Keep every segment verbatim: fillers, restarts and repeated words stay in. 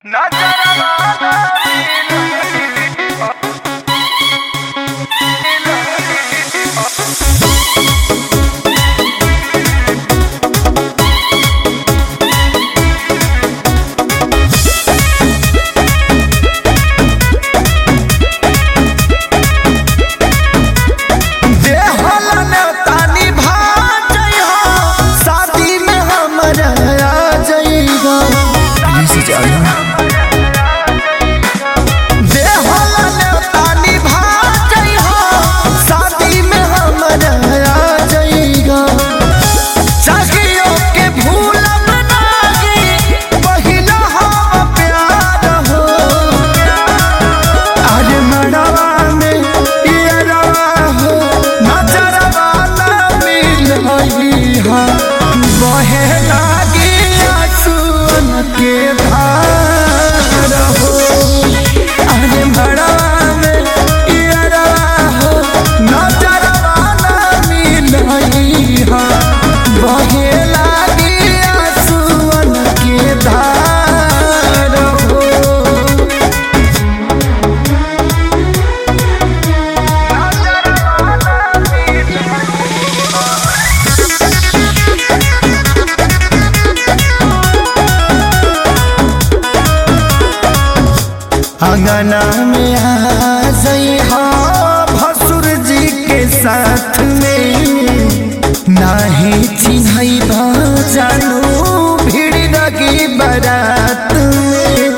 अंगना में आ जइहा भसुर जी के साथ में नाही चिन्हैबा जानू भीड़ लगी बारात में।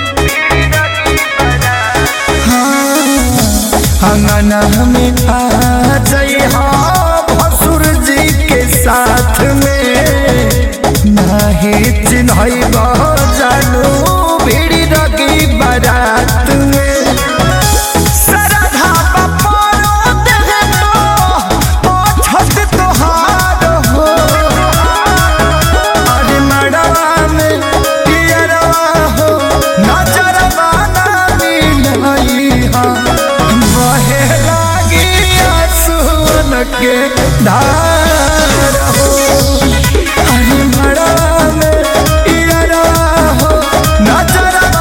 हाँ, अंगना में आ जइहा भसुर जी के साथ में नाही चिन्हैबा जानू भीड़ लगी बारात में। सरधा बपोरो देहे तो छत तोहार हो। अरे मड़वा में पियरवा हो नजरवा ना मिलइहा बहे लागी आंसुअन के धार हो। अरे मड़वा में पियरवा हो नजरवा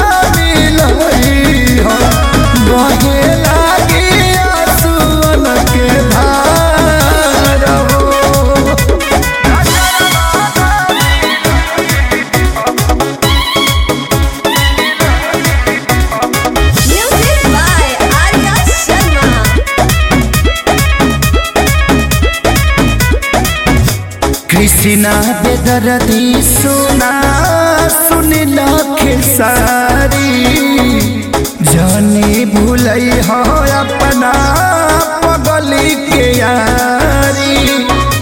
बहे लागी आंसुअन के धार हो। Music by Arya Sharma. Krishna बेदर्दी सुना सुनिला खेसारी जाने भूलई हो अपना पगली के यारी।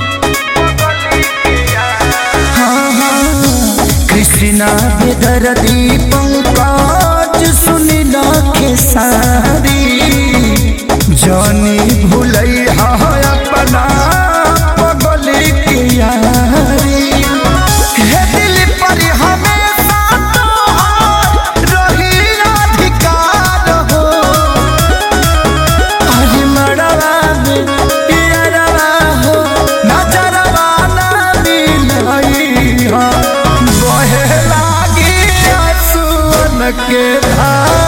हाँ हाँ कृष्णा बेदर्दी पंकज सुनिला खेसारी जाने भूलई हो अपना पगली के यारी। हे दिल पर हमेशा तोहार रही अधिकार हो। अरे मड़वा में पियरवा हो नजरवा ना मिलइहा बहे लागी आंसुअन के धार।